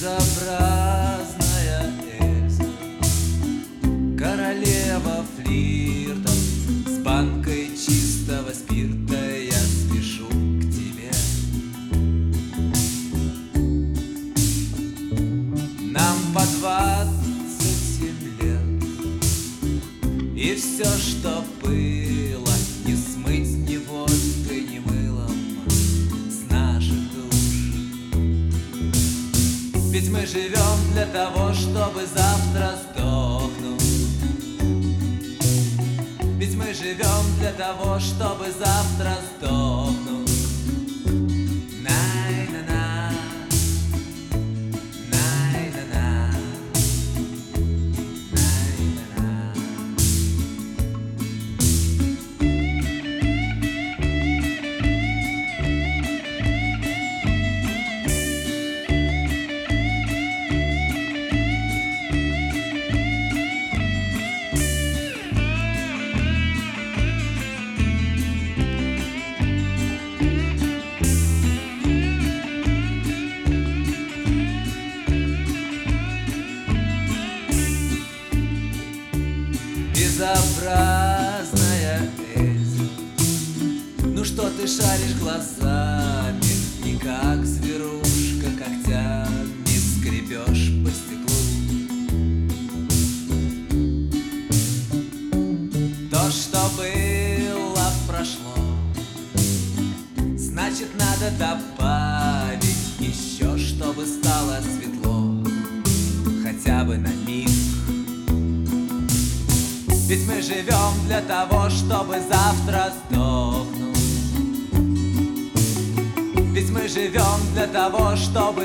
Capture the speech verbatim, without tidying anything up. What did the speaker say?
Безобразная Эльза, королева флиртов, с банкой чистого спирта я спешу к тебе. Нам по двадцать семь лет, и все, что было, не смыть ни водкой, ни мылом с наших душ. Ведь мы живем для того, чтобы завтра сдохнуть. Ведь мы живем для того, чтобы завтра сдохнуть. Най-на-на, най-на-на, най-на-на. Безобразная Эльза, ну что ты шаришь глазами, и как зверушка когтями скребешь по стеклу. То, что было, прошло, значит, надо добавить еще, чтобы стало светло, хотя бы на миг. Ведь мы живем для того, чтобы завтра сдохнуть. Ведь мы живем для того, чтобы